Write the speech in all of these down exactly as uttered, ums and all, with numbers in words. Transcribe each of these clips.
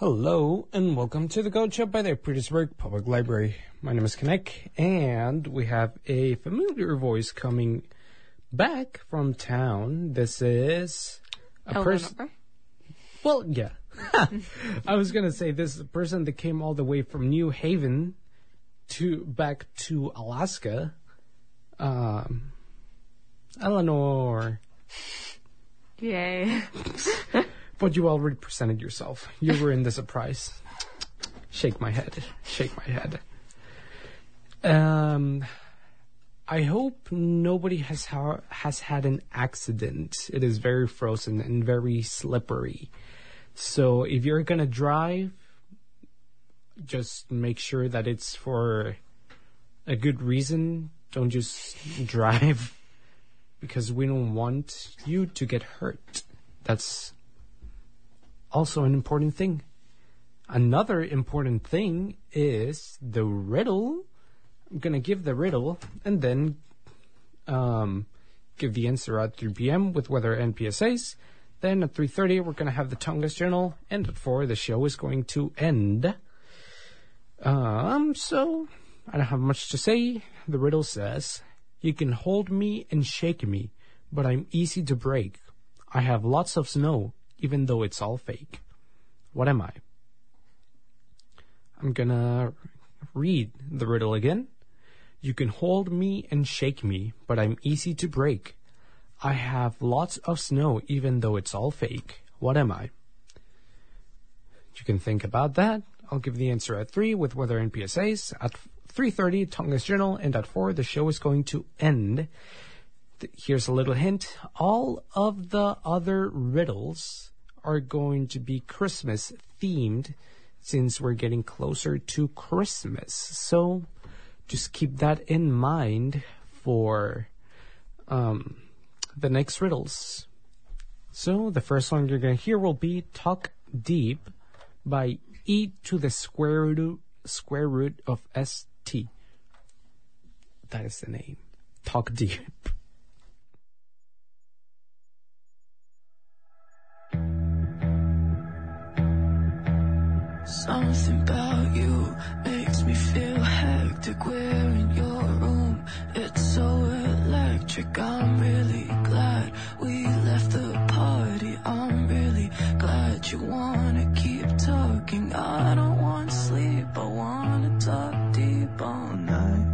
Hello, and welcome to the Goat Show by the Petersburg Public Library. My name is Kenneth, and we have a familiar voice coming back from town. This is a person... Well, yeah. I was going to say this is a person that came all the way from New Haven to back to Alaska. Um, Eleanor. Yay. But you already presented yourself. You were in the surprise. Shake my head. Shake my head. Um, I hope nobody has ha- has had an accident. It is very frozen and very slippery. So if you're gonna drive, just make sure that it's for a good reason. Don't just drive because we don't want you to get hurt. That's also an important thing. Another important thing is the riddle. I'm going to give the riddle and then um, give the answer at three p.m. with weather and P S As. Then at three thirty, we're going to have the Tongass Journal. And at four, the show is going to end. Um, so, I don't have much to say. The riddle says, you can hold me and shake me, but I'm easy to break. I have lots of snow, even though it's all fake. What am I? I'm gonna read the riddle again. You can hold me and shake me, but I'm easy to break. I have lots of snow, even though it's all fake. What am I? You can think about that. I'll give the answer at three with weather and P S As. At three thirty, Tongass Journal, and at four, the show is going to end. Here's a little hint. All of the other riddles are going to be Christmas themed since we're getting closer to Christmas. So just keep that in mind for um, the next riddles. So the first song you're going to hear will be Talk Deep by E to the square root, square root of S T. That is the name. Talk Deep. Something about you makes me feel hectic. We're in your room, it's so electric. I'm really glad we left the party. I'm really glad you wanna keep talking. I don't want sleep, I wanna talk deep all night.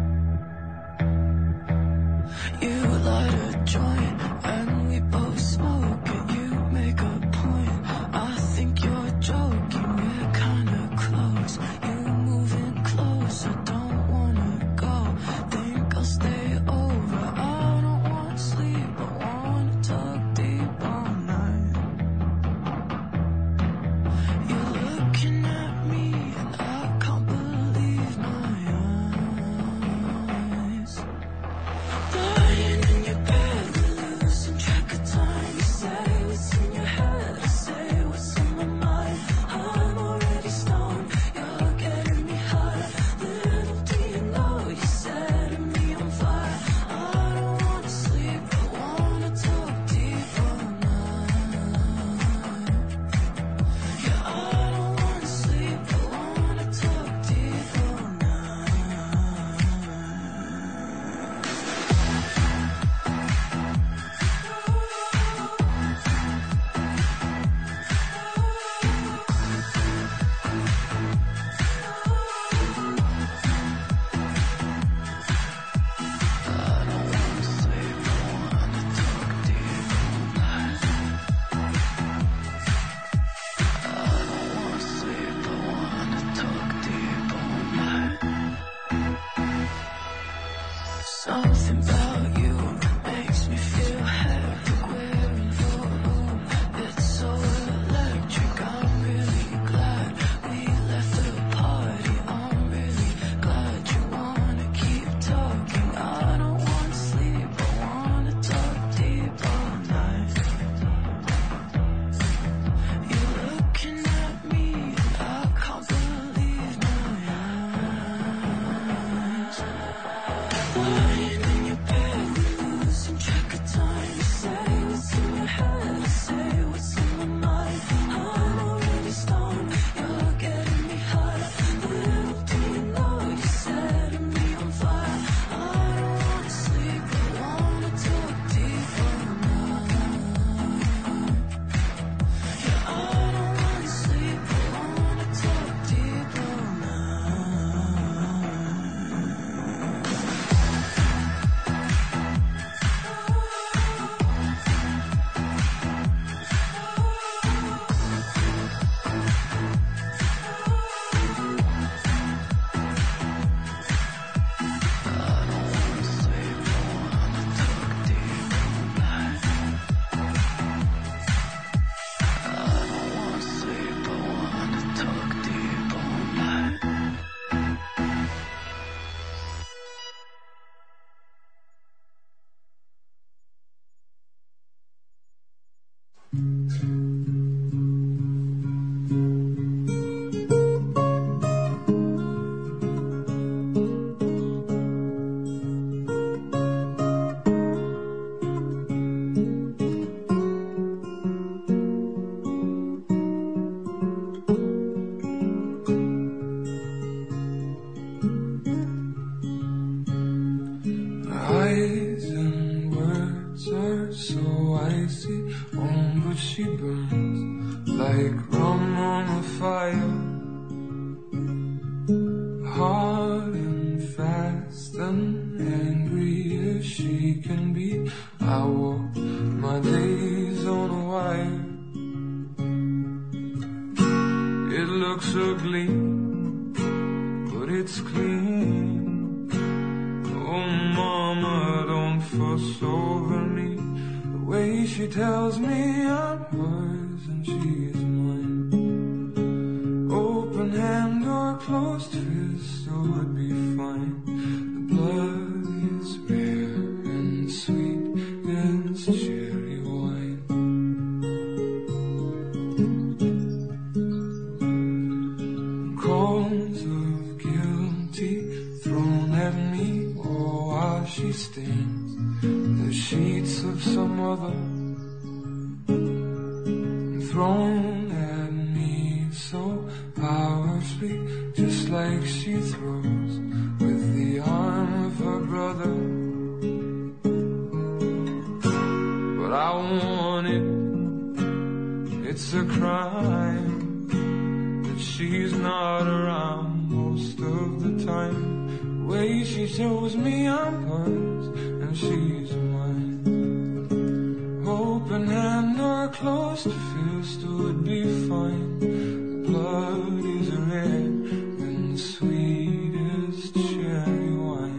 You light a joint and we both smoke it. You make a point, I think you're joking. We're kinda close, you moving close. I don't wanna go, think I'll stay over. I don't want sleep, I wanna talk deep all night. You're looking at on the fire, hard and fast and angry as she can be. I walk my days on a wire. It looks ugly, but it's clean. Oh mama, don't fuss over me. The way she tells me I'm hers and she's mine. Open hand or closed fist, oh it'd be fine. The blood is rare and sweet as cherry wine. Calls of guilty thrown at me, oh while she stains the sheets of some other, thrown at me so powerfully, just like she throws with the arm of her brother. But I want it, it's a crime that she's not around most of the time. The way she shows me I'm hers and she's mine. Open hand or closed fist would be fine. The blood is red and sweet as cherry wine.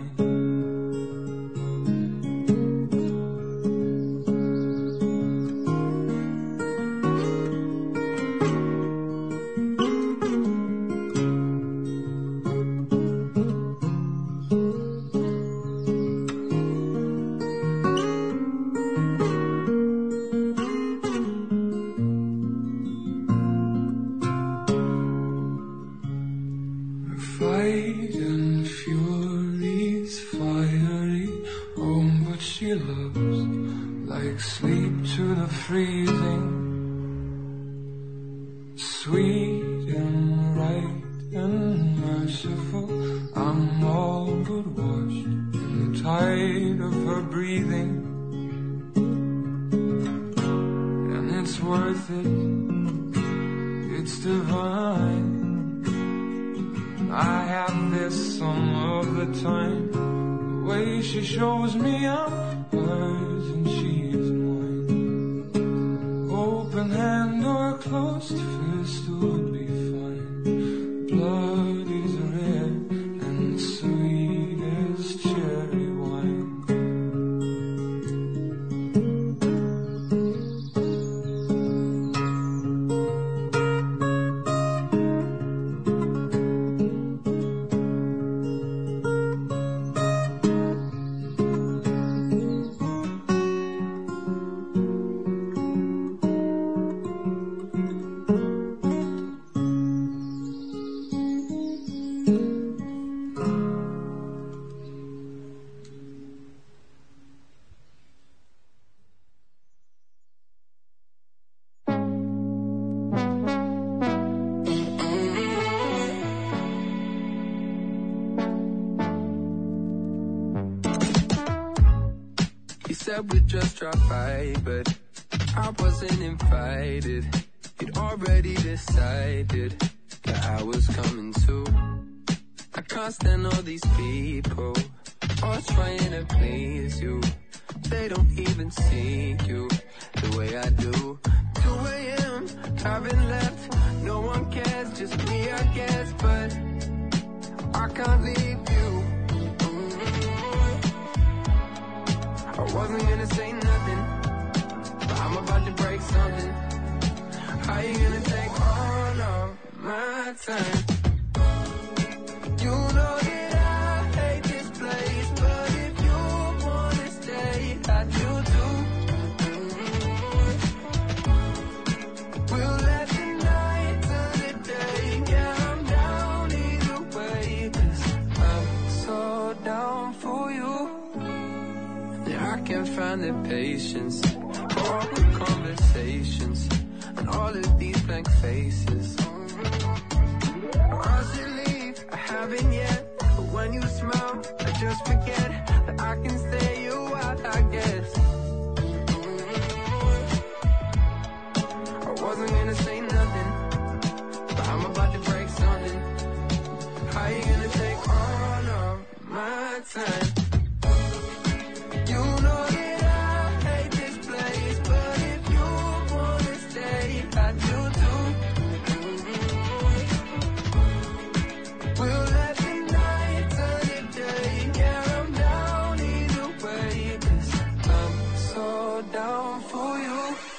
Fight and fury's fiery, oh but she loves like sleep to the freezing. Sweet and right and merciful, I'm all but washed in the tide of her breathing. And it's worth it, it's divine. I have this some of the time. The way she shows me I'm hers and she's mine. Open hand or closed fist would be fine. Blood is red and sweet as cherry wine. You said we'd just drop by, but I wasn't invited. You'd already decided that I was coming too. I can't stand all these people, all trying to please you. They don't even see you the way I do. two a.m., haven't left, no one cares, just me I guess. But I can't leave you. I wasn't gonna say nothing, but I'm about to break something. How you gonna take all of my time? You know that I hate this place, but if you wanna stay, I do too. We'll let the night turn the day. Yeah, I'm down either way, 'cause I'm so down for you. Yeah, I can't find the patience for all the conversations and all of these blank faces. I should leave, I haven't yet, but when you smile, I just forget that I can stay a while, I guess. I wasn't gonna say nothing, time. You know that I hate this place, but if you wanna stay, I do too. We'll let the night turn to day. Yeah, I'm down either way, 'cause I'm so down for you.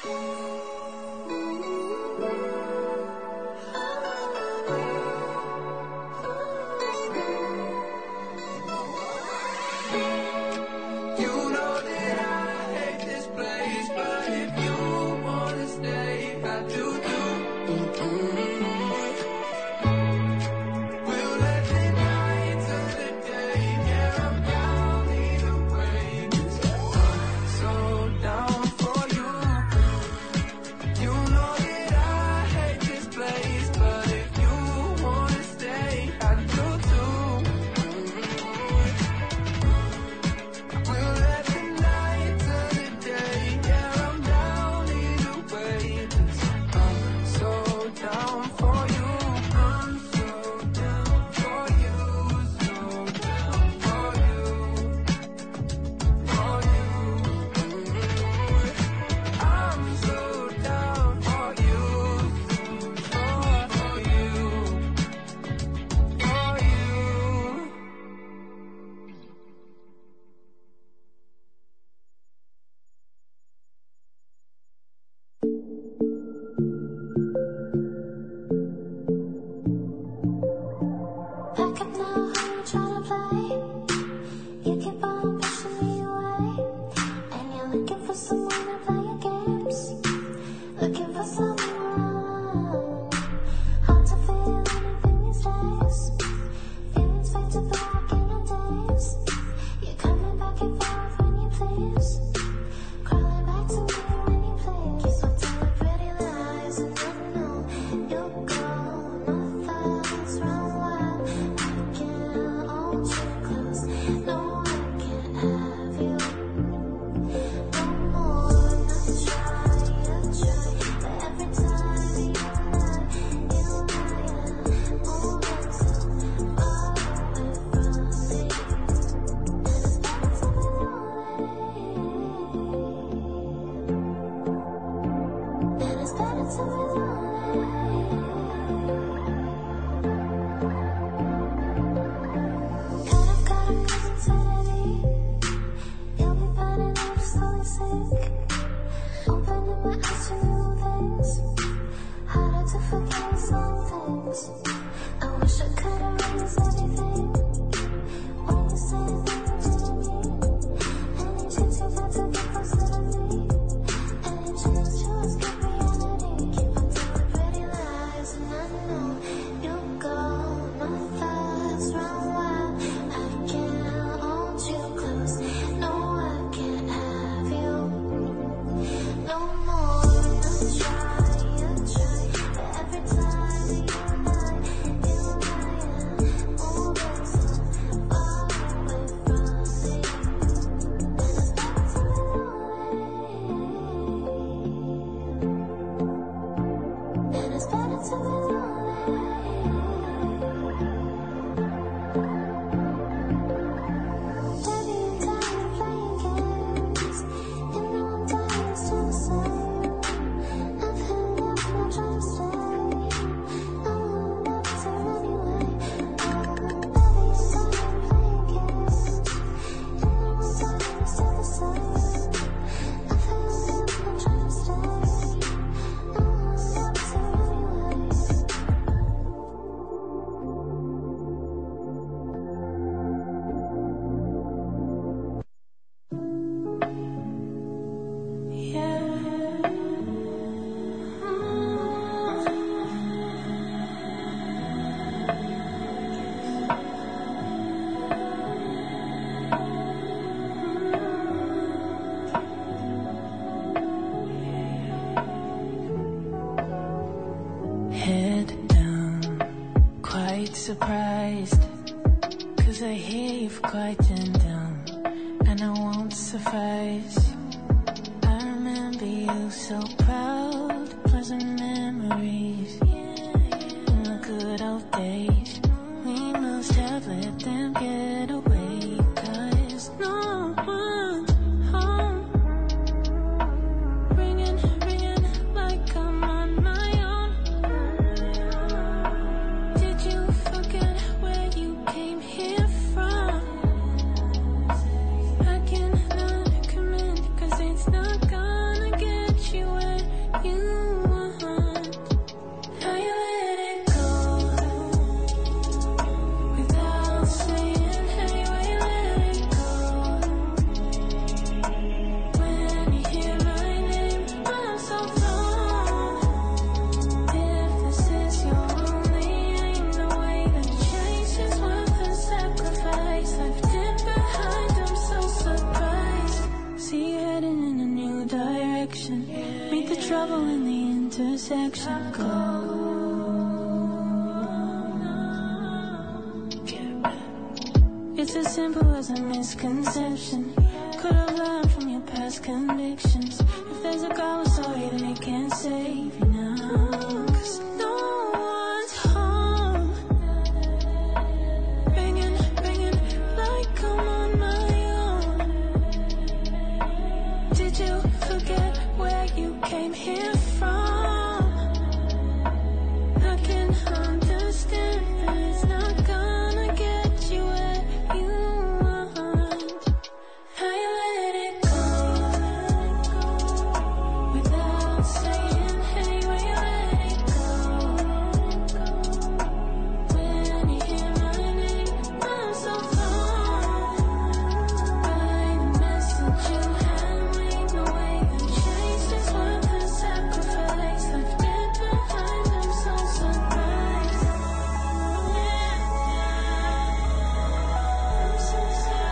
You know that I hate this place, but if you wanna stay, I do too. We'll let the night turn to day. Yeah, I'm down either way, 'cause I'm so down for you. You know that I hate this place, but if you wanna stay, I do too. We'll let the night turn to day. Yeah, I'm down either way, 'cause I'm so down for you. I'm so down for you, so down for you, for you. I'm so down for you, so for you, for you. Back up now, how you tryna play? You keep on pushing me away, and you're looking for someone to play your games, looking for someone. Hard to feel anything these days. Feelings fade to black in a daze. You're coming back and forth when you please, crawling back to me when you please. Keep on telling pretty lies, and I know you'll go. My thoughts run wild. I can't hold you close. No, I can't have you. No more. I try, I try, but every time you lie, you lie, yeah. Moving so far away from me, and it's better to be lonely. And it's better to be lonely. Caught up, caught up, 'cause insanity. You'll be burning up, slowly sink. Opening my eyes to new things. Harder to forget some things. I wish I could erase everything. When you say things to me, any chance you've had to get closer to me, any chance to escape reality. Keep on telling pretty lies, and I know you'll go. My thoughts run wild. I can't hold you close. No, I can't have you. No more. I try, I try, but every time you lie, you lie, yeah. Moving so far away from me, and it's better to be lonely. And it's better to be lonely. Baby, you're tired of playing games. You know I'm tired, it's still the same. I've had enough, I'm trying to stay. I wanna never turn anyway. Oh, baby, you're tired of playing games. You know I'm tired, it's still the same. I've had enough, I'm trying to stay. I wanna never turn anyway. Head down, quite surprised, 'cause I hear you've quietened down, and I won't suffice. I remember you so proud, pleasant memories, in the good old days. We must have let them get away, reflection go. It's as simple as a misconception. Could have learned from your past convictions. If there's a God with sorry, they can't save you now. 'Cause no one's home. Ringing, ringing like I'm on my own. Did you forget where you came here from? I can understand, but it's not gonna get you where you want. How you let it go without saying, hey, where you let it go? When you hear my name, I'm so far by the message you handmade. The way you changed is worth the sacrifice. Left it behind, I'm so surprised. I'm so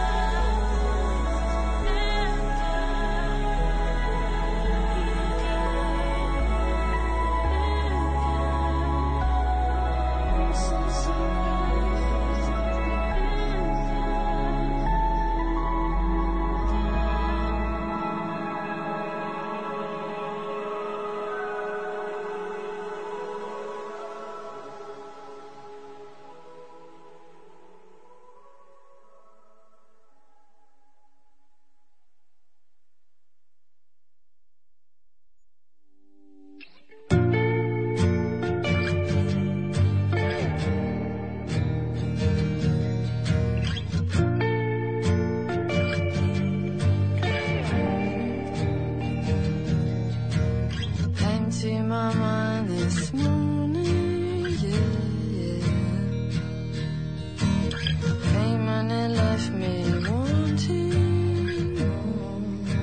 empty my mind this morning, yeah. Came and it left me wanting more.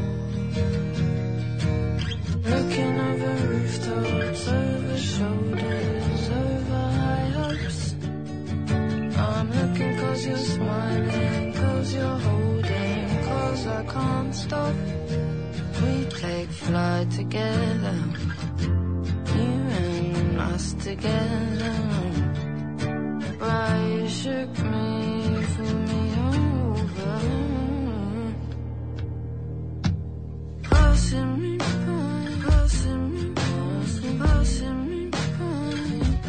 Looking over rooftops, over shoulders, over high hopes. I'm looking 'cause you're smiling, 'cause you're holding, 'cause I can't stop. We take flight together, you and us together. Right, you shook me, threw me over. Passing me by, passing me, passing, passing me by.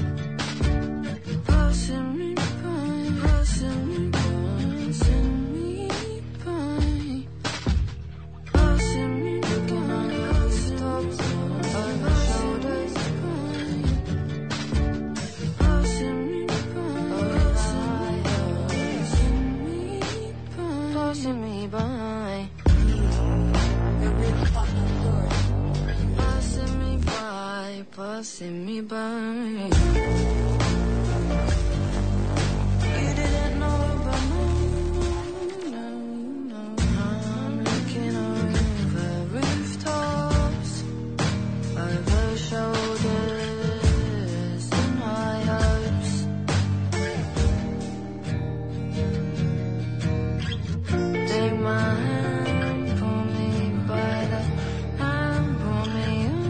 Passing me by, passing me, passing me by. Passing me by, stops over shoulders. Passing me by, passing me by. Passing me by, passing me by. You didn't know, but no, no, no. I'm looking over rooftops, over shoulders and high hopes. Take my hand, pull me by the hand, pull me on.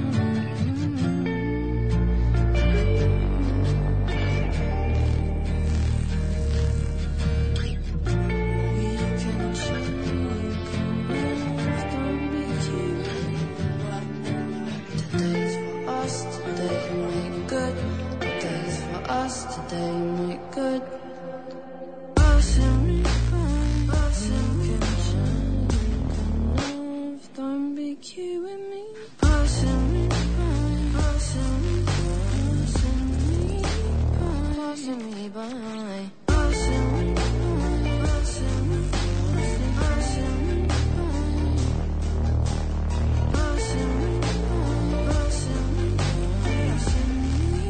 We can change, don't be cute. Today's for us, today make good. Today's for us, today make good. Passing me by, passing me by. Don't be cute with me. Passing me by, passing me, passing me by, passing me by. Passing me by, passing me, passing, passing me by. Passing me by, passing me, passing me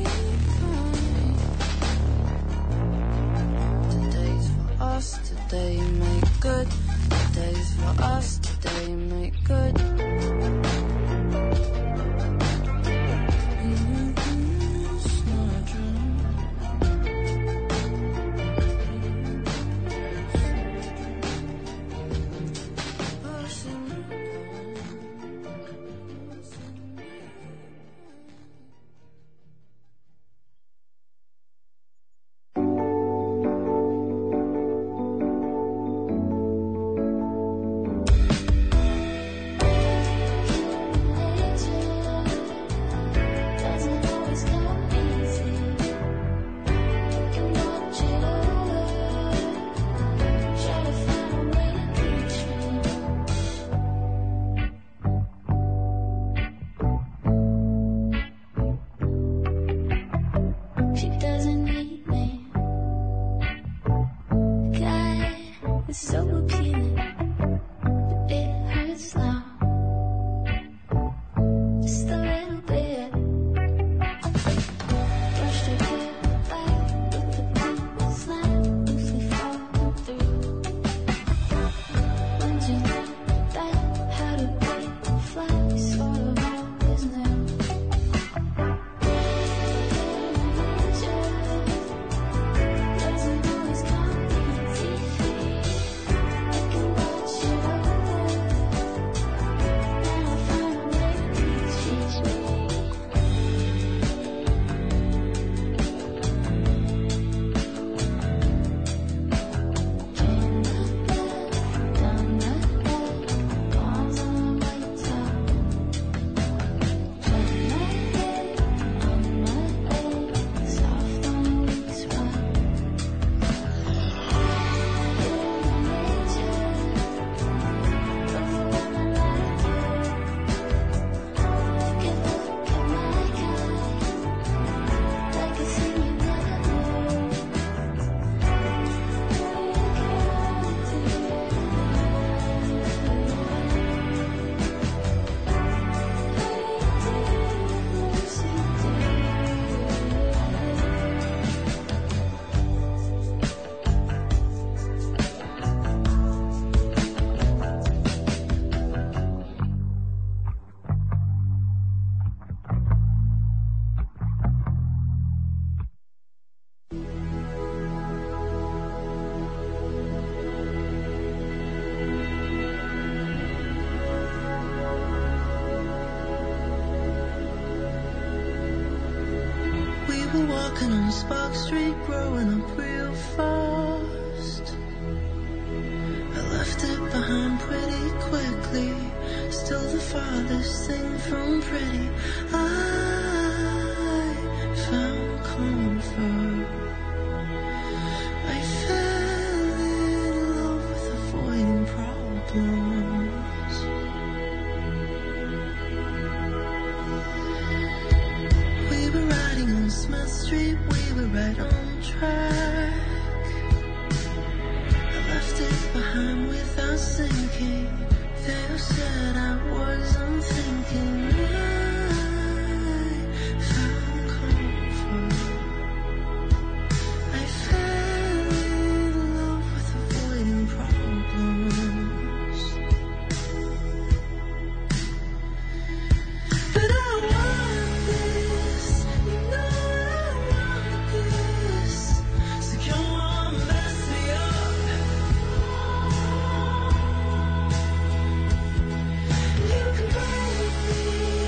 by. Today's for us, today make good. Today's for us, today make good. she doesn't need me. God, it's so appealing, but it hurts now. Just a little bit. Brush your hair back with the pink slime loosely falling through. When you learn that how to break fly sort of always new. Doesn't always come on T V. I can watch you over, and I find a way to teach me. Down the bed, arms on my white top. Turn my head on my leg, soft on a weak spot. Human nature, overwhelming like you. Can look at my kind, like a thing you never knew. We were walking on Spark Street, growing up real fast. I left it behind pretty quickly. Still the farthest thing from pretty. I found comfort. I fell in love with avoiding problems. We were riding on Smith Street, we were right on track. I left it behind without thinking. They all said I wasn't thinking. I found comfort. I fell in love with avoiding problems. But I want this, you know I want this. So come on, mess me up. You can break me,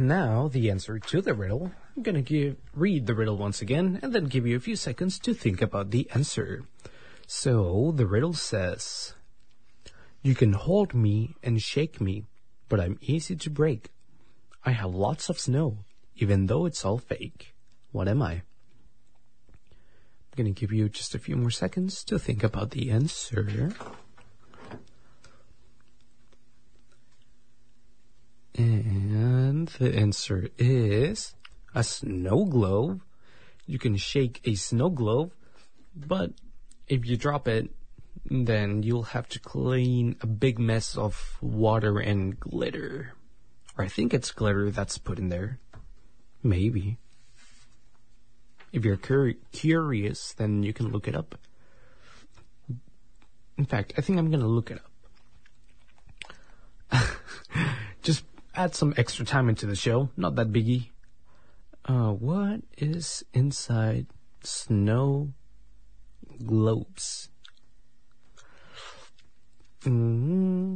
now the answer to the riddle. I'm gonna give read the riddle once again and then give you a few seconds to think about the answer. So the riddle says, you can hold me and shake me, but I'm easy to break. I have lots of snow, even though it's all fake. What am I? I'm gonna give you just a few more seconds to think about the answer. And the answer is a snow globe. You can shake a snow globe, but if you drop it, then you'll have to clean a big mess of water and glitter. Or I think it's glitter that's put in there. Maybe. If you're cur- curious, then you can look it up. In fact, I think I'm going to look it up. Just add some extra time into the show. Not that biggie. Uh, what is inside snow globes? Mm-hmm.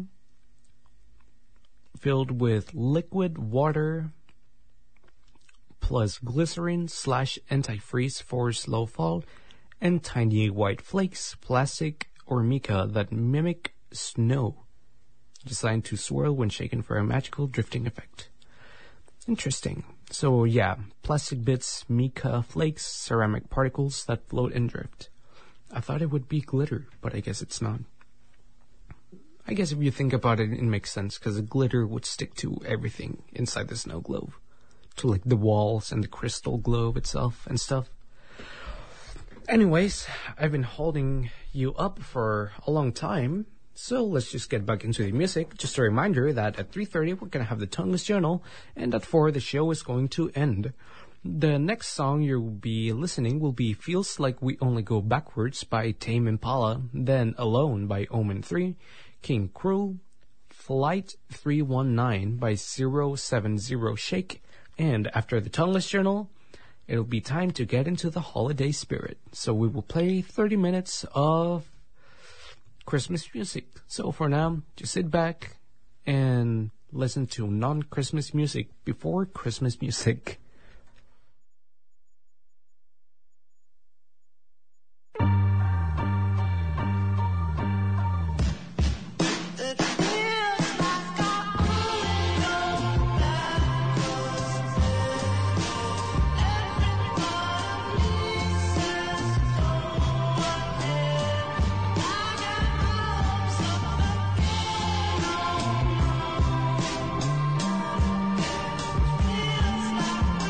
Filled with liquid water plus glycerin slash antifreeze for slow fall and tiny white flakes, plastic or mica that mimic snow, designed to swirl when shaken for a magical drifting effect. Interesting. So yeah, plastic bits, mica flakes, ceramic particles that float and drift. I thought it would be glitter, but I guess it's not. I guess if you think about it, it makes sense, because the glitter would stick to everything inside the snow globe. To like the walls and the crystal globe itself and stuff. Anyways, I've been holding you up for a long time, so let's just get back into the music. Just a reminder that at three thirty we're going to have the Toneless Journal, and at four the show is going to end. The next song you'll be listening will be Feels Like We Only Go Backwards by Tame Impala, then Alone by Omen three, King Cruel, Flight three one nine by zero seven zero Shake, and after the Toneless Journal, it'll be time to get into the holiday spirit. So we will play thirty minutes of Christmas music. So for now, just sit back and listen to non-Christmas music before Christmas music. Feels like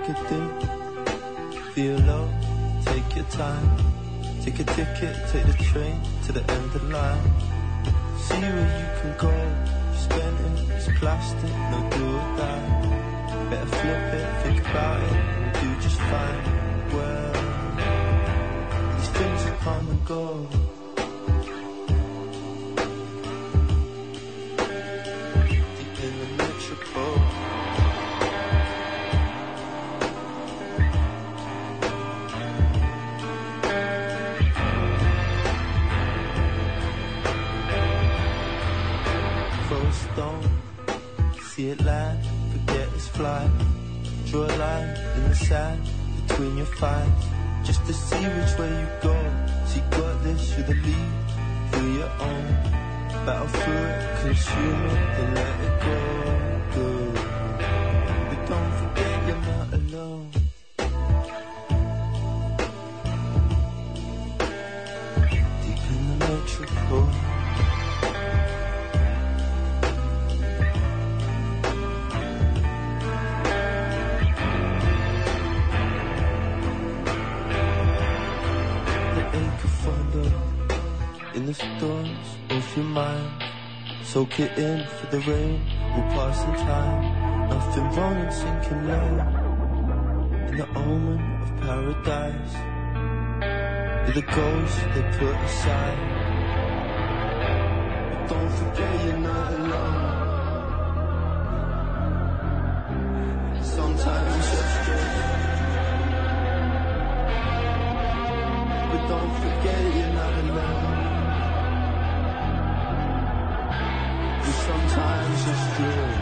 a thing. Feel low, take your time. Take a ticket, take the train to the end of the line. See where you can go. Spend it, it's plastic, no do or die. Better flip it, think about it, and do just fine. Well, these things will come and go. Deep in the metropole. Stone, see it land, forget it's flight. Draw a line in the sand between your thighs, just to see which way you go. So you got this, you're the lead, feel your own. Battle through it, consume it, then let it go. Good. But don't forget you're not alone. Deep in the metropole. In the storms of your mind, soak it in for the rain will pass in time. Nothing wrong in sinking low in the omen of paradise. You're the ghost they put aside. But don't forget you're not alone. Sometimes it's just straight. But don't forget you're not alone. Sometimes it's true.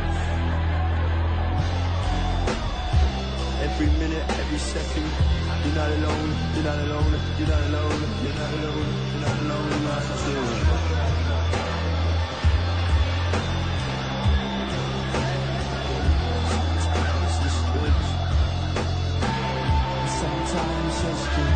Every minute, every second, you're not alone, you're not alone, you're not alone, you're not alone, you're not alone, you're not alone. Sometimes it's good. Sometimes it's good.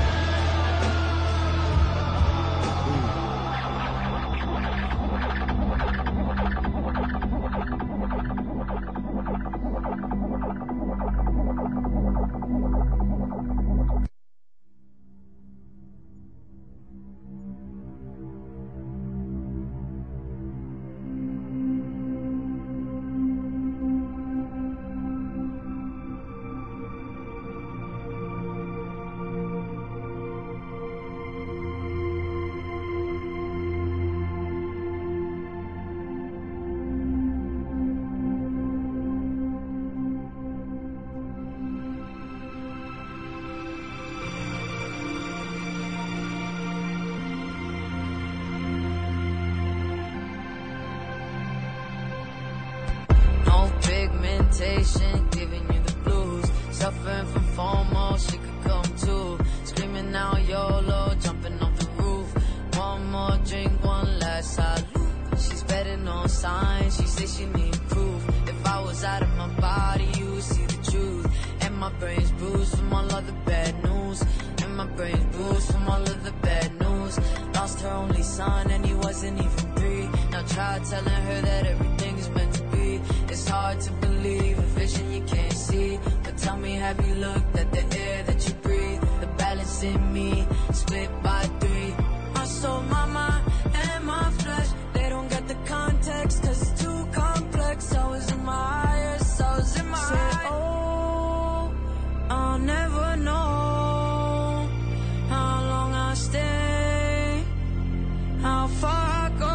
Giving you the blues, suffering from FOMO, she could come too. Screaming out YOLO, jumping off the roof. One more drink, one last salute. She's betting on signs, she says she need proof. If I was out of my body, you would see the truth. And my brain's bruised from all of the bad news. And my brain's bruised from all of the bad news. Lost her only son and he wasn't even three. Now try telling her that everything is meant to be. It's hard to believe a vision you can't see. But tell me, have you looked at the air that you breathe? The balance in me, split by three. My soul, my mind, and my flesh, they don't get the context, cause it's too complex. I was in my highest, I was in my Say, oh, I'll never know how long I stay, how far I go.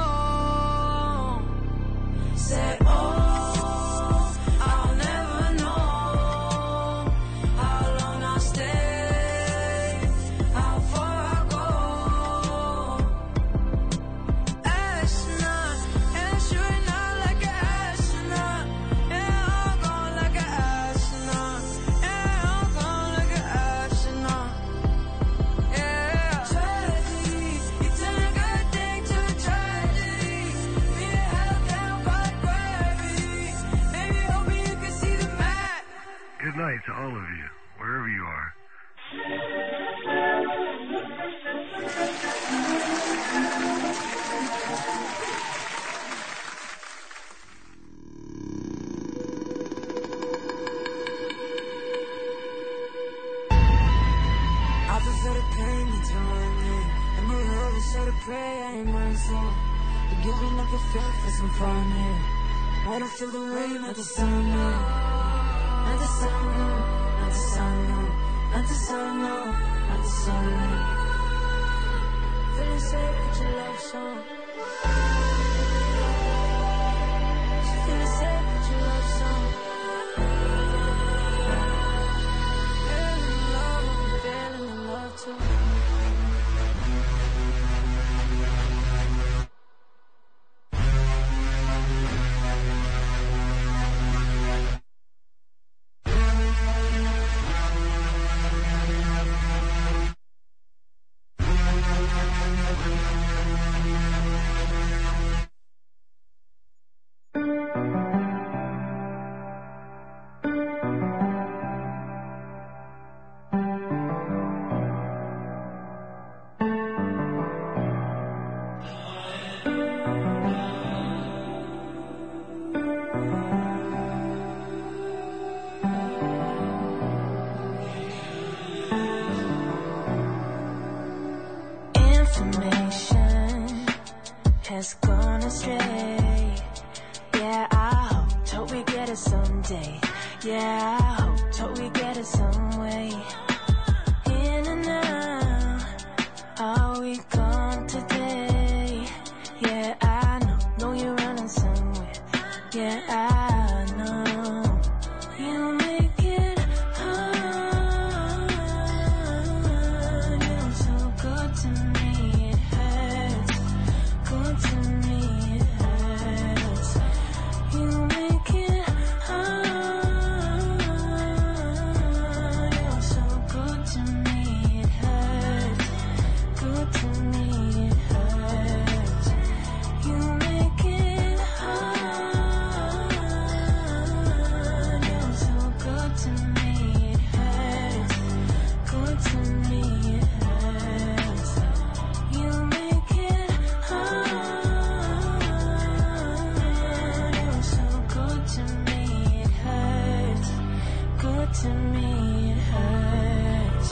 Say, oh, good night to all of you, wherever you are. feel the pain into my name. And my love is so to pray, I ain't mine soul. But giving up a feel for some fun here. Wanna feel the rain, not the sun, no. Not the sun, no. Not the sun, no. Not the sun, no. Not the sun, no. Feeling safe with your love song. Feeling safe with your love song. Feeling in love, I'm feeling in love too. Has gone astray. Yeah, I hope, hope we get it someday. Yeah, I hope, hope we get it some way. In and out, are we gone today? Yeah, I know, know you're running somewhere. Yeah, I know. You make it hard. You're so good to me, it hurts. Good to me, it hurts. You make it hard. You're so good to me, it hurts. Good to me, it hurts. You make it hard. You're so good to me, it hurts. Good to me, it hurts. You make it hard. You're so good to me, it hurts. Good to me, it hurts.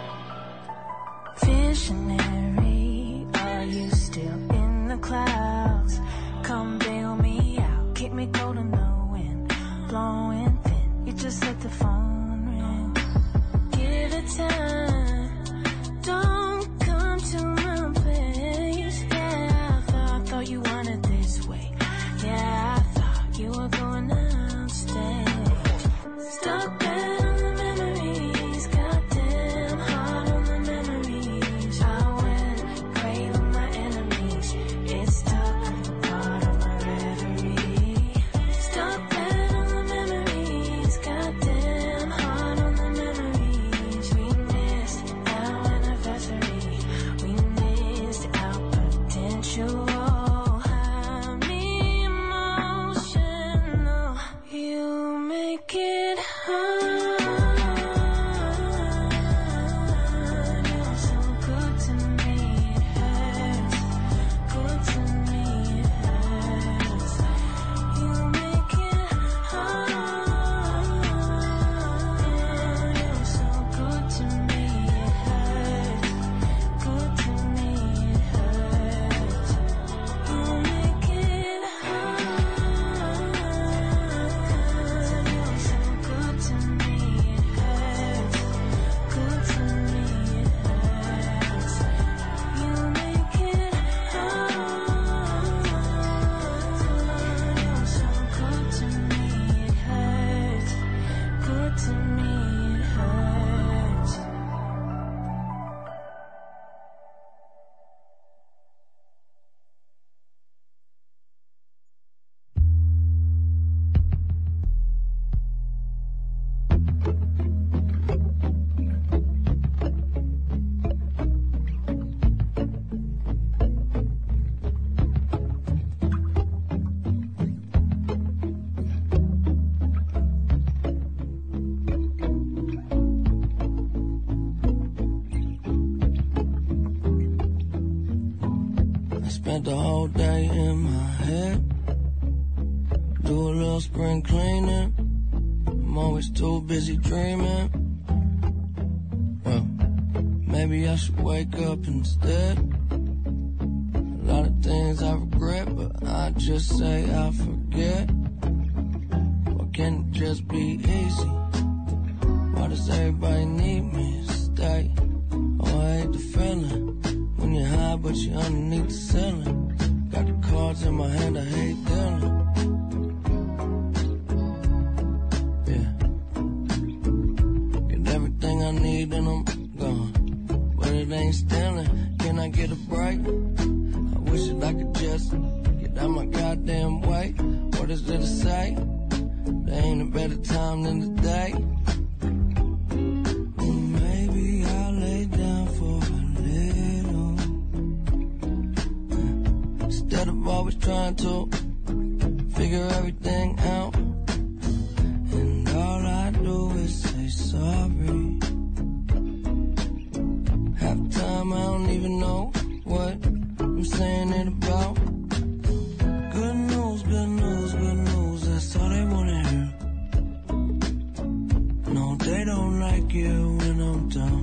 Visionary, are you still in the clouds? Come bail me out, keep me cold in the wind, blowing thin. You just let the phone ring. Give it time, don't come to my place. Yeah, I thought, thought you wanted this way. Yeah, I thought you were going out stage. Stuck bad on the memories, goddamn hard on the memories. I went crazy with my enemies. It's stuck, part of my reverie. Stuck bad on the memories, goddamn hard on the memories. We missed our anniversary. We missed our potential. Have me emotional. You make it hard. You're so good to me, it hurts. Good to me, it hurts. You make it hard. You're so good to me, it hurts. Good to me, it hurts. You make it hard. You're so good to me, it hurts. Good to me, it hurts. You make it hard. You're so good to me, it hurts. Good to me, it hurts. I spent the whole day in my head. Do a little spring cleaning. I'm always too busy dreaming. Well, maybe I should wake up instead. A lot of things I regret, but I just say I forget. Why can't it just be easy? Why does everybody need me to stay? Oh, I hate the feeling when you're high but you're underneath the ceiling. Got the cards in my hand, I hate dealing. Yeah. Get everything I need and I'm gone, but it ain't stealing. Can I get a break? I wish that I could just get out my goddamn way. What is there to say? There ain't a better time than today. Maybe I'll lay down for a little, instead of always trying to figure everything out. And all I do is say sorry. Half the time I don't even know what I'm saying it about. Good news, good news, good news, that's all they wanna hear. No, they don't like you when I'm down,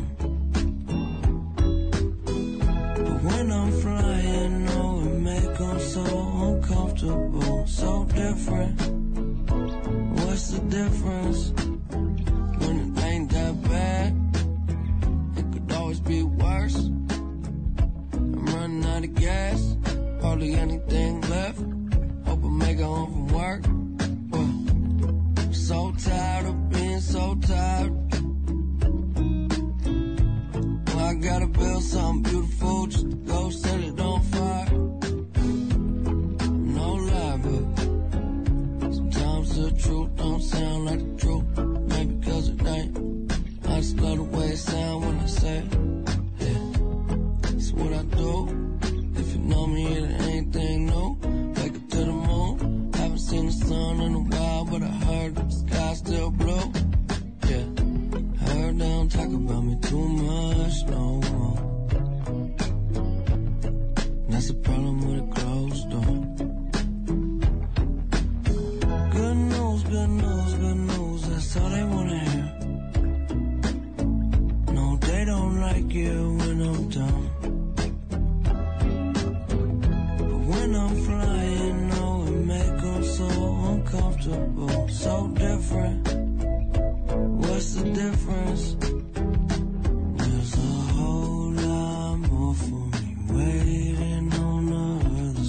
but when I'm flying, oh, it make them so uncomfortable, so different. What's the difference? When it ain't that bad, it could always be worse. I'm running out of gas, hardly anything left. Hope I make it home from work. Well, I'm so tired of being so tired. Well, I gotta build something beautiful just to go set it on fire. No lie, but sometimes the truth don't sound like the truth. Maybe cause it ain't. I just love the way it sound when I say it. Yeah, it's what I do. If you know me, it ain't anything new. Wake up to the moon. Haven't seen the sun in a while, but I heard that the sky's still blue. Yeah, heard they don't talk about me too much no more. That's the problem with a closed door. Good news, good news, good news, that's all they wanna hear. No, they don't like you when I'm down, but when I'm flying, oh, it make them so uncomfortable, so different. What's the difference? There's a whole lot more for me waiting on the other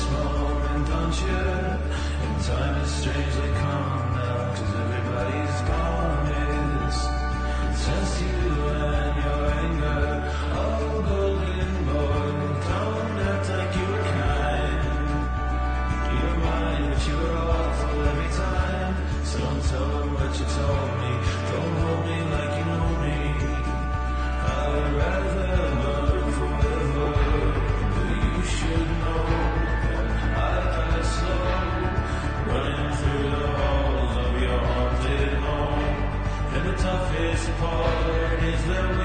moment, don't you? And time is strangely calm now, cause everybody's gone. It's just you and your anger. Oh, golden boy, don't act like you were kind. You're mine, but you were awful every time. So don't tell them what you told me. Don't hold me like you know me. I would rather love forever, but you should know that I got slow, running through the halls of your haunted home. And the toughest part is that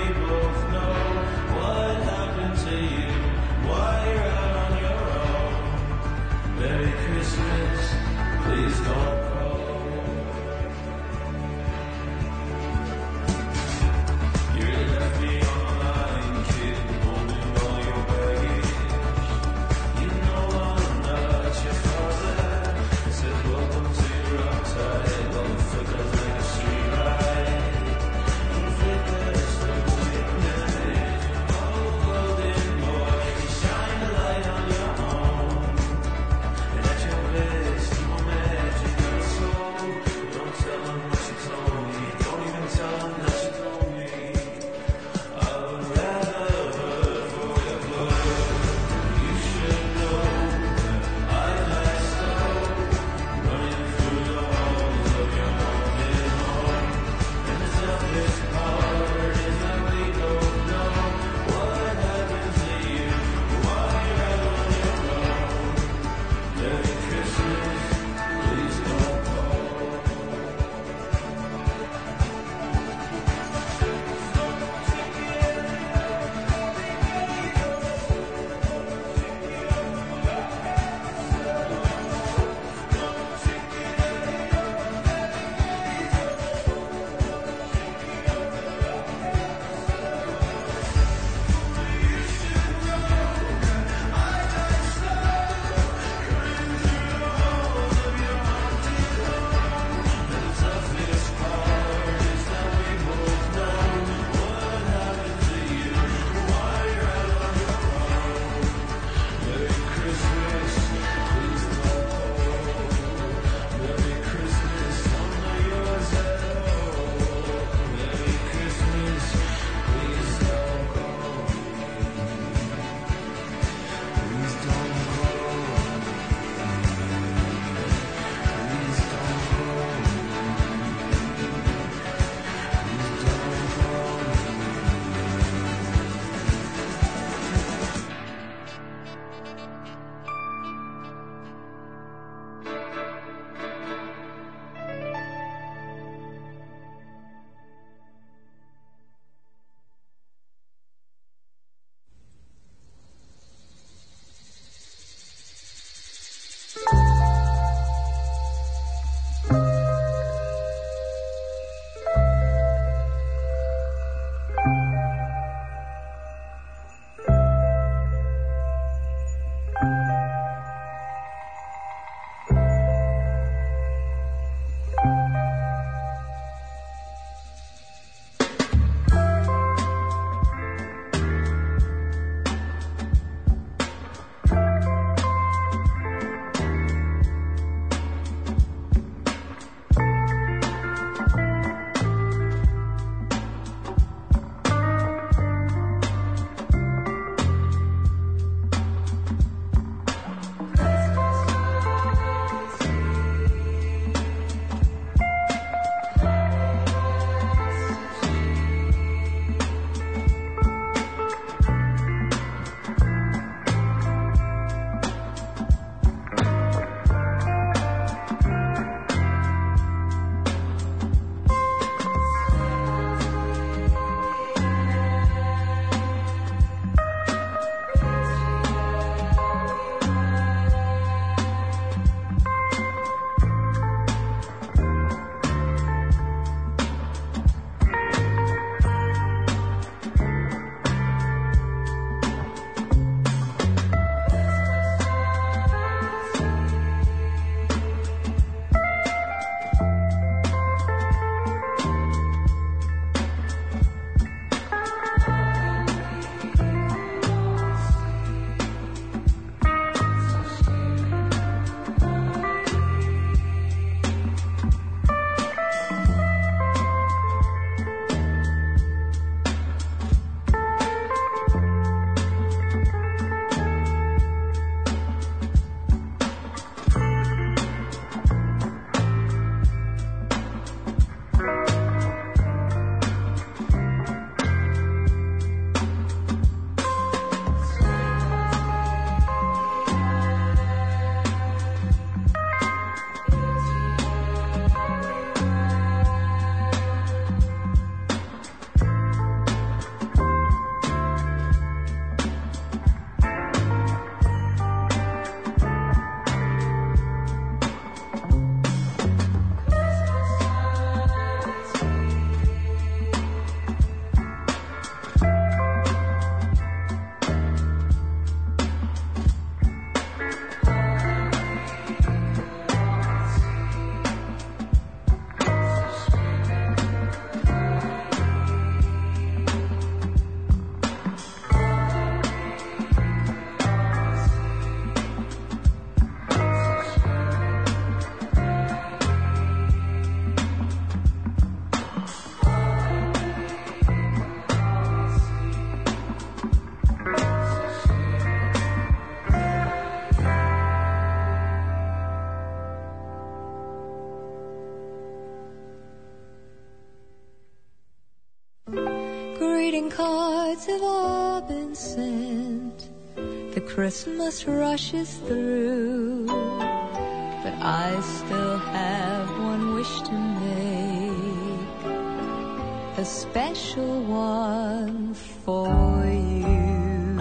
cards have all been sent. The Christmas rushes through, but I still have one wish to make, a special one for you.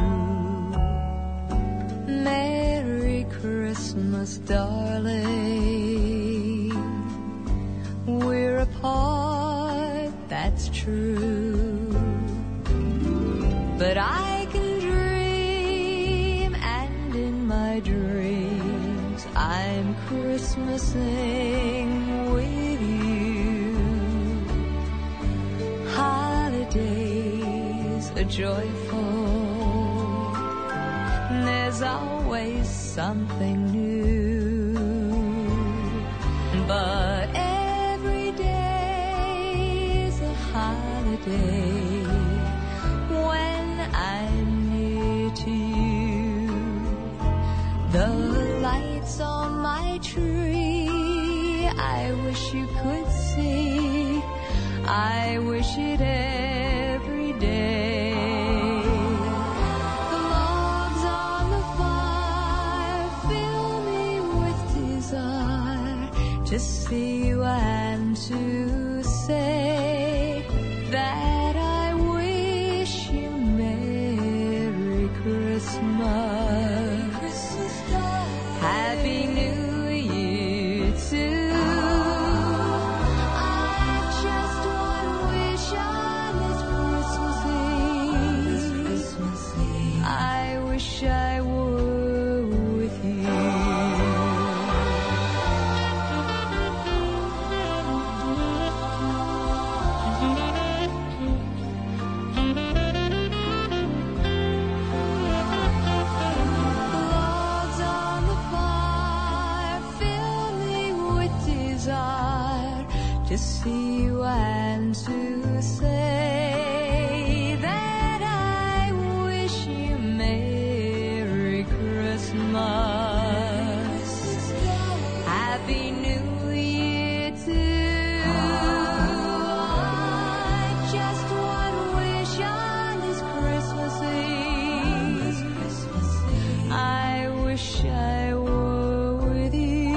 Merry Christmas, darling. We're apart, that's true, but I can dream, and in my dreams I'm Christmasing with you. Holidays are joyful, there's always something new, but every day is a holiday when I'm near to you. The lights on my tree, I wish you could see, I wish it every day. The logs on the fire fill me with desire to see you and to say that I wish you Merry Christmas. Happy New Year too. I've just one wish on this Christmas Eve. I wish I were with you. Logs on the fire fill me with desire to see you and to say that I wish you Merry Christmas. Happy New Year too. I just one wish on this Christmas Eve. I wish I were with you.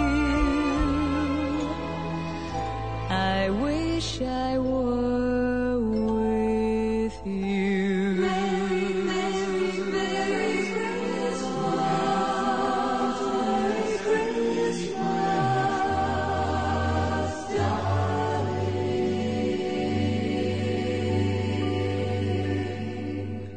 I wish I were with you. Merry, Merry, Merry Christmas. Merry Christmas, darling.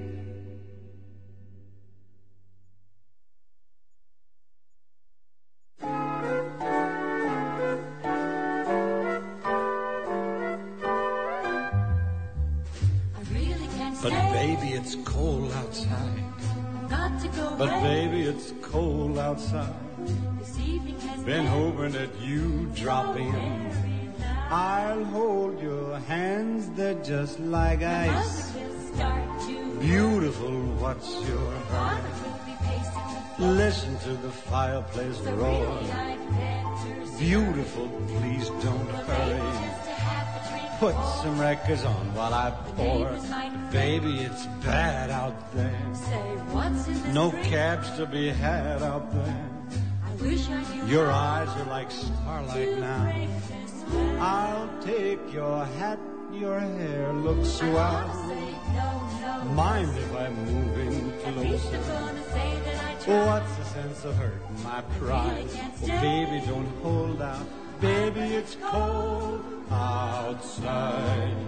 I really can't But stay. baby, it's cold outside. Got to go But away. baby, it's cold outside. This evening has Been hoping that you drop in. I'll hold your hands, they're just like ice. will start to Beautiful, what's your hurry? will be pacing the floor. Listen to the fireplace So roar. really I'd better Beautiful, please don't hurry. just to have a drink. Put some records on while I pour. neighbors might Baby, it's bad out there. say what's in this No drink? cabs to be had out there. I wish I knew Your how eyes are like starlight to now. break this spell. I'll take your hat, your hair looks I wanna swell. say no, no. Mind if I move in At least I'm closer? gonna say that I tried. What's the sense of hurting my pride? Oh, baby, don't hold out. Baby, it's cold outside.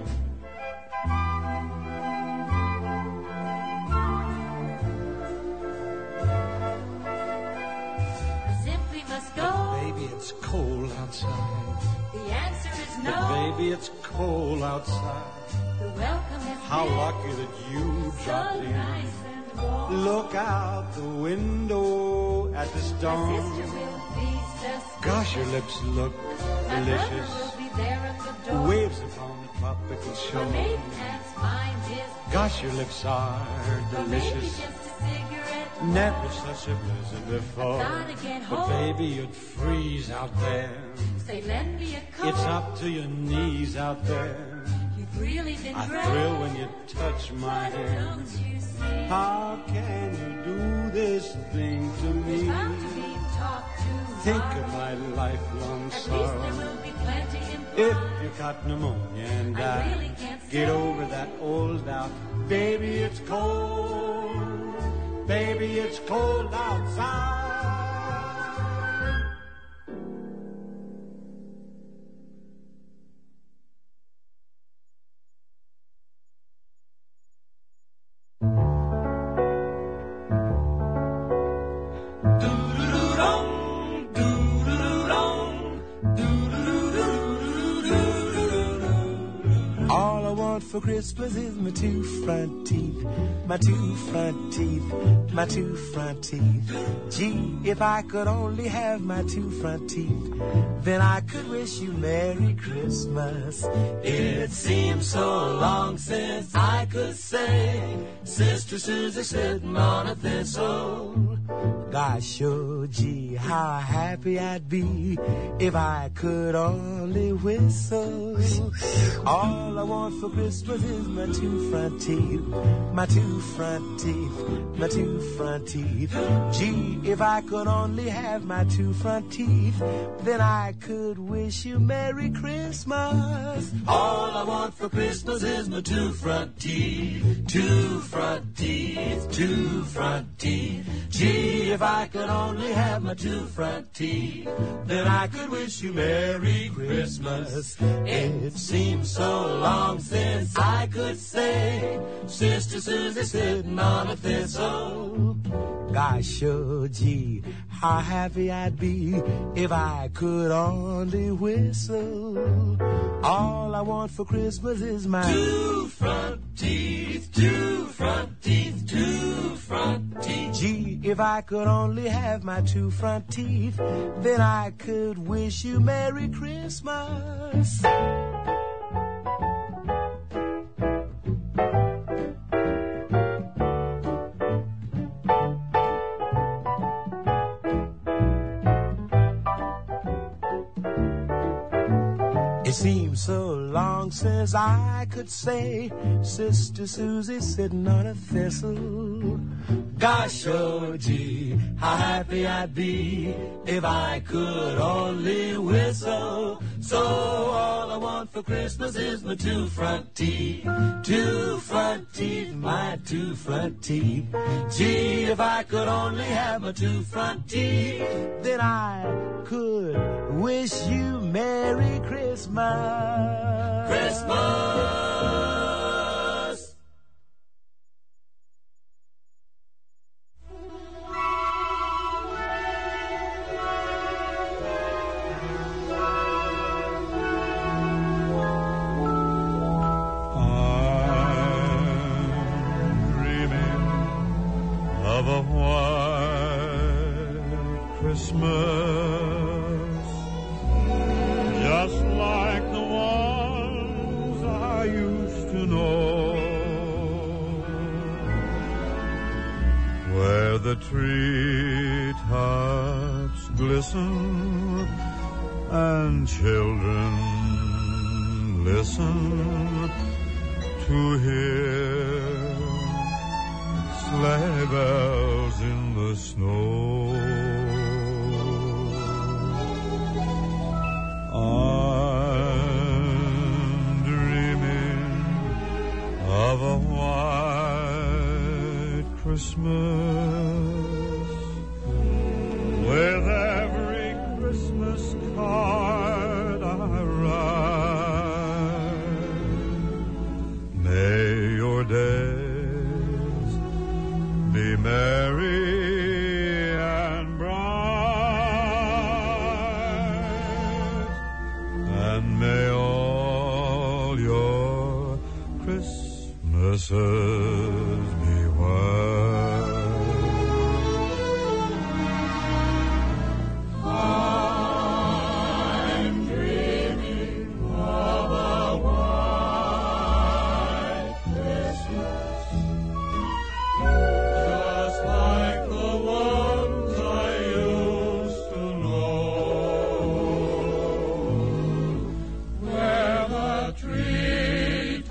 I simply must go. Baby, it's cold outside. The answer is no. But baby, it's cold outside. The welcome has How been lucky that you dropped so in. nice and warm. Look out the window at the My storm. sister will be suspicious. Gosh, your lips look My brother delicious. will be there at the door. Waves upon the tropical My shore. maiden aunt's mind is Gosh, your lips are or maybe delicious. just a cigarette. Never such a blizzard before. Gotta get But home. baby, you'd freeze out there. Say, lend me a coat. It's up to your knees out there. You really been I great. thrill when you touch my hand. How can you do this thing to me? Bound to be talked to Think hard. of my lifelong At least sorrow. there will be plenty in If you got pneumonia and I die, really can't get say. over that old doubt. Baby, it's cold. Baby, it's cold outside. All I want for Christmas is my two front teeth, my two front teeth, my two front teeth. Gee, if I could only have my two front teeth, then I could wish you Merry Christmas. It seems so long since I could say, Sister Susie sitting on a thistle. Gosh, oh gee, how happy I'd be if I could only whistle. All I want for Christmas is my two front teeth, my two front teeth, my two front teeth. Gee, if I could only have my two front teeth, then I could wish you Merry Christmas. All I want for Christmas is my two front teeth, two front teeth, two front teeth. Gee, if I could only have my two front teeth, then I could wish you Merry Christmas. It seems so long since I could say, Sister Susie sitting on a thistle. Gosh, oh gee, how happy I'd be if I could only whistle. All I want for Christmas is my two front teeth, two front teeth, two front teeth. Gee, if I could only have my two front teeth, then I could wish you Merry Christmas. It seems so long since I could say, Sister Susie sitting on a thistle. Gosh, oh gee, how happy I'd be if I could only whistle. So all I want for Christmas is my two front teeth, two front teeth, my two front teeth. Gee, if I could only have my two front teeth, then I could wish you Merry Christmas. Christmas! Of a white Christmas, just like the ones I used to know, where the treetops glisten and children listen to hear sleigh bells in the snow. I'm dreaming of a white Christmas, with every Christmas card I write. May your days be merry and bright, and may all your Christmases be white. I'm dreaming of a white Christmas, just like the ones I used to know, where the treetops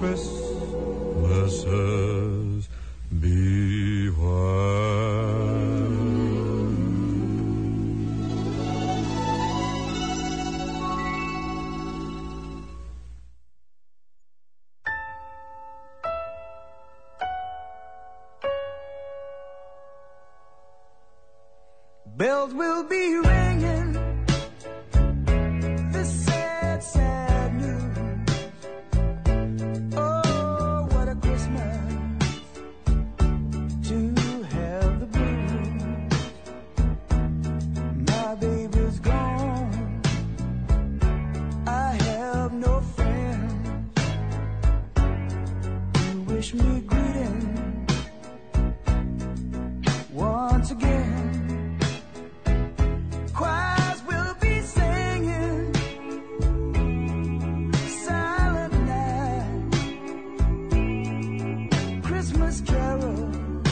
Christmases be white. Bells will be ringing, this sad, sad news. Oh, what a Christmas to have the blues. My baby's gone, I have no friends to wish me greeting once again. Choirs will be singing Silent Night, Christmas carol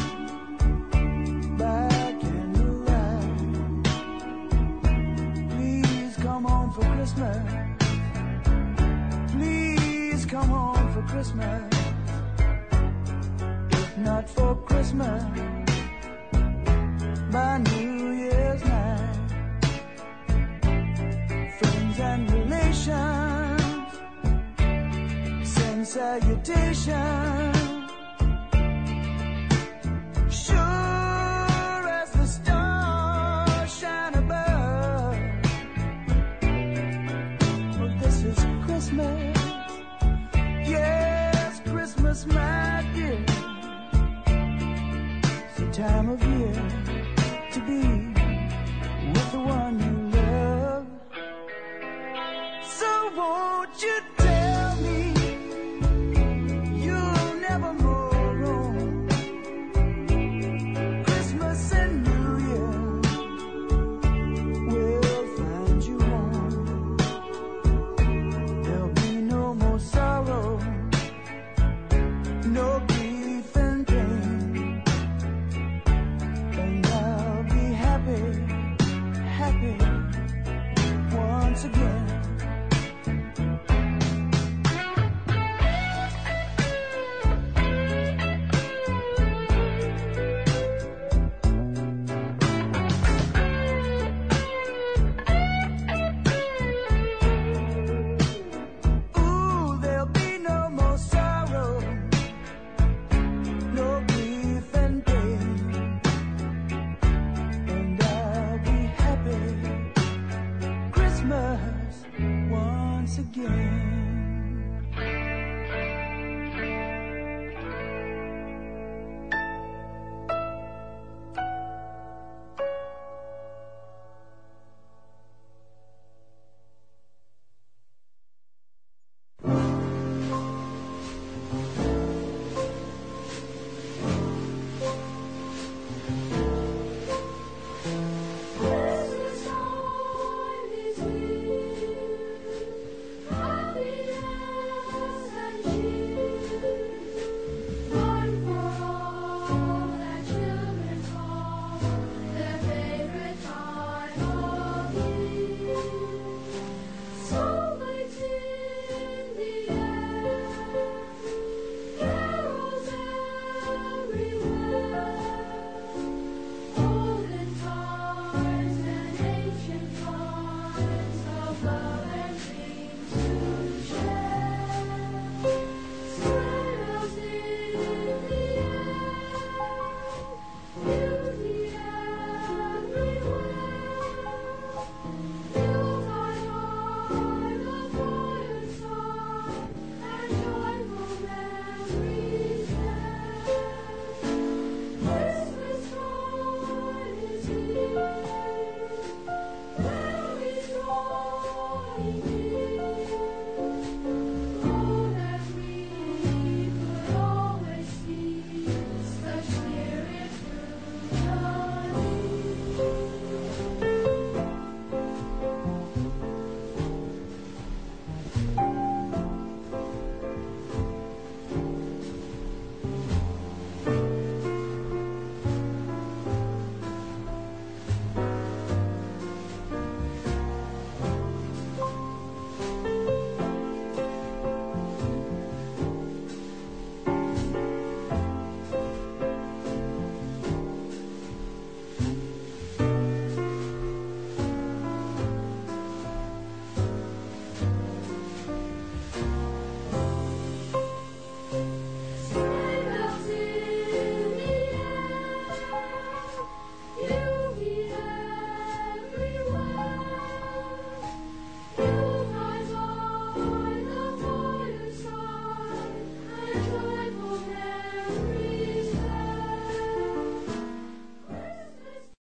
by candlelight. Please come home for Christmas. Please come home for Christmas. If not for Christmas, by New Year's night. Friends and relations send salutations. Sure as the stars shine above. Well, this is Christmas. Yes, Christmas, my dear. It's the time of year